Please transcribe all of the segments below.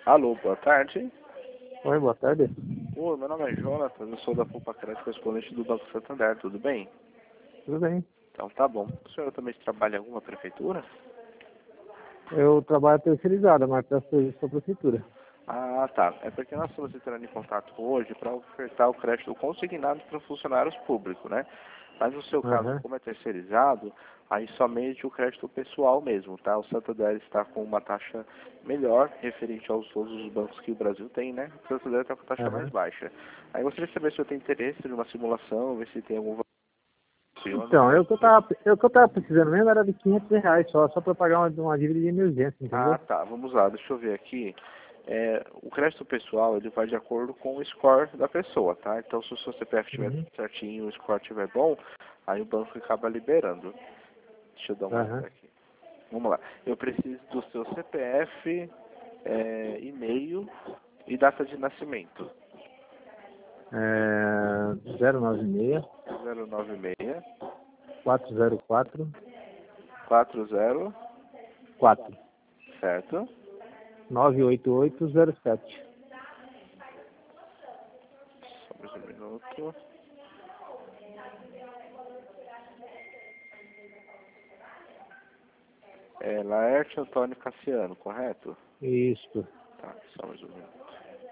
Alô, boa tarde. Oi, boa tarde. Oi, meu nome é Jonatas, eu sou da Poupa Crédito, correspondente do Banco Santander, tudo bem? Tudo bem? Então tá bom. O senhor também trabalha em alguma prefeitura? Eu trabalho terceirizada, mas presto serviço para a prefeitura. Ah, tá. É porque nós estamos entrando em contato hoje para ofertar o crédito consignado para funcionários públicos, né? Mas no seu caso, Aham, como é terceirizado, aí somente o crédito pessoal mesmo, tá? O Santander está com uma taxa melhor referente aos todos os bancos que o Brasil tem, né? O Santander está com a taxa mais aham. baixa. Aí eu gostaria de saber se eu tenho interesse em uma simulação, ver se tem algum valor. Então, eu que eu tava precisando mesmo era de R$ 500 só para pagar uma dívida de emergência, Ah, entendeu? tá. Vamos lá, deixa eu ver aqui. O crédito pessoal, ele vai de acordo com o score da pessoa, tá? Então, se o seu CPF estiver Uhum, certinho, o score estiver bom, aí o banco acaba liberando. Deixa eu dar uma olhada aham. aqui. Vamos lá. Eu preciso do seu CPF, e-mail e data de nascimento. 096 096 404 40, 4 certo? 98807. Só mais um minuto. Laerte Antônio Cassiano, correto? Isso. Tá, só mais um minuto.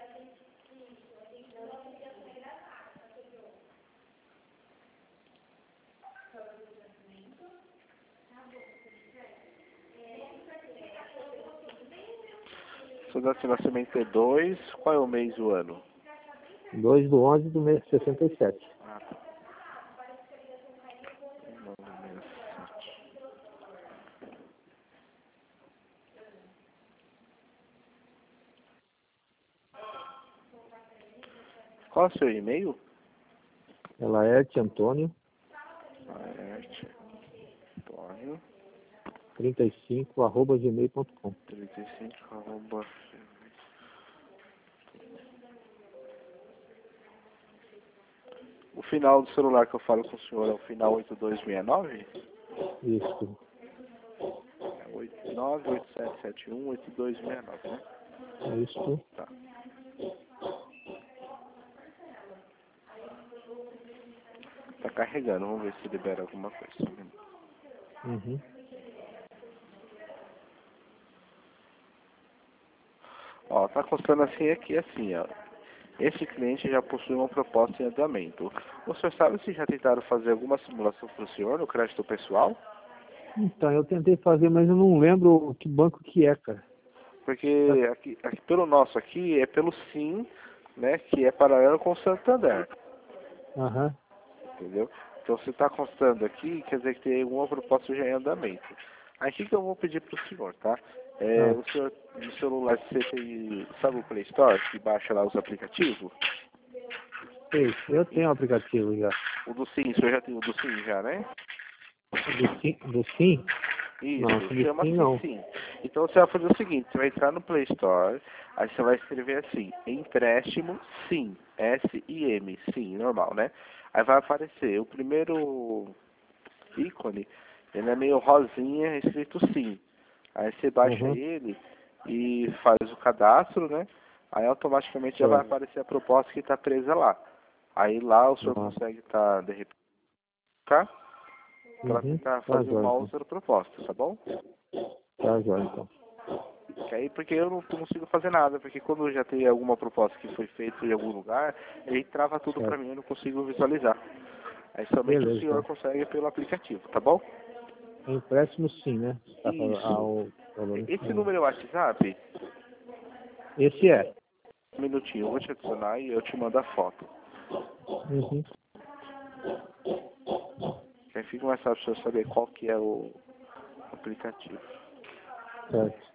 Sua data de nascimento é 2, qual é o mês e o ano? 2/11 do mês 67. Ah, tá. 1967. Qual é o seu e-mail? Laerte Antônio, Laerte Antônio 35 @gmail.com. 35 arroba. O final do celular que eu falo com o senhor é o final 8269? Isso. É 8987718269, né? Isso. Tá. Tá carregando, vamos ver se libera alguma coisa. Uhum. Ó, tá constando assim aqui, assim, ó. Esse cliente já possui uma proposta em andamento. O senhor sabe se já tentaram fazer alguma simulação para o senhor no crédito pessoal? Então, eu tentei fazer, mas eu não lembro que banco que é, cara. Tá. Porque aqui pelo nosso aqui é pelo Sim, né, que é paralelo com o Santander, Aham, entendeu? Então se está constando aqui, quer dizer que tem alguma proposta já em andamento. Aí o que eu vou pedir para o senhor, tá? ah, O senhor no celular você tem, sabe o Play Store, que baixa lá os aplicativos? sei, eu E tenho o aplicativo já. o do Sim, o senhor já tem o do Sim já, né? Do Sim? Não, Isso, do Sim chama-se não. Sim. Então você vai fazer o seguinte, você vai entrar no Play Store, aí você vai escrever assim, empréstimo Sim, S-I-M, Sim, normal, né? Aí vai aparecer o primeiro ícone, ele é meio rosinha, escrito Sim. Aí você baixa Uhum, ele e faz o cadastro, né? Aí automaticamente já vai certo. aparecer a proposta que está presa lá. Aí lá o senhor Ah, consegue estar, de repente, para uhum, tentar tá fazer jóia uma então. outra proposta, tá bom? Tá jóia então. Que aí porque eu não consigo fazer nada, porque quando já tem alguma proposta que foi feita em algum lugar, ele trava tudo pra Certo. mim, eu não consigo visualizar. Aí somente o Beleza senhor então. consegue pelo aplicativo, tá bom? Empréstimo Sim, né? Tá falando, Isso. o valor, né? Esse número é o WhatsApp? Esse é. Um minutinho, eu vou te adicionar e eu te mando a foto. Uhum, Que aí fica mais fácil eu saber qual que é o aplicativo. certo.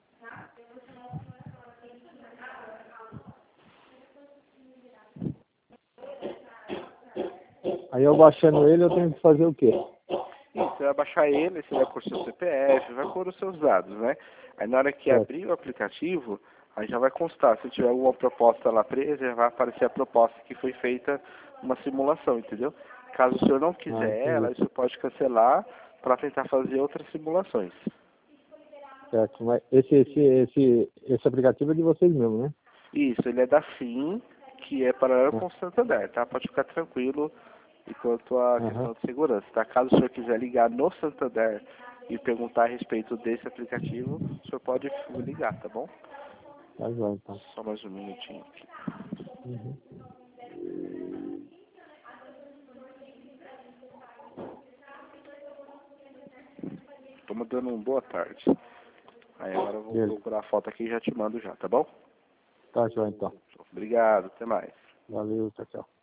Aí eu baixando ele, eu tenho que fazer o quê? Isso, você vai baixar ele, você vai pôr seu CPF, vai pôr os seus dados, né? Aí na hora que Certo. abrir o aplicativo, aí já vai constar. Se tiver alguma proposta lá presa, já vai aparecer a proposta que foi feita uma simulação, entendeu? Caso o senhor não Ah, quiser ela, entendi. aí você pode cancelar para tentar fazer outras simulações. Certo, mas esse aplicativo é de vocês mesmo, né? Isso, ele é da FIM, que é paralelo com o Santander, tá? Pode ficar tranquilo enquanto a questão de segurança, tá? Caso o senhor quiser ligar no Santander e perguntar a respeito desse aplicativo, o senhor pode ligar, tá bom? Tá bom, então. Só mais um minutinho aqui. Tô mandando um boa tarde. Aí agora eu vou procurar a foto aqui e já te mando já, tá bom? Tá, joia, então. Obrigado, até mais. Valeu, tchau, tchau.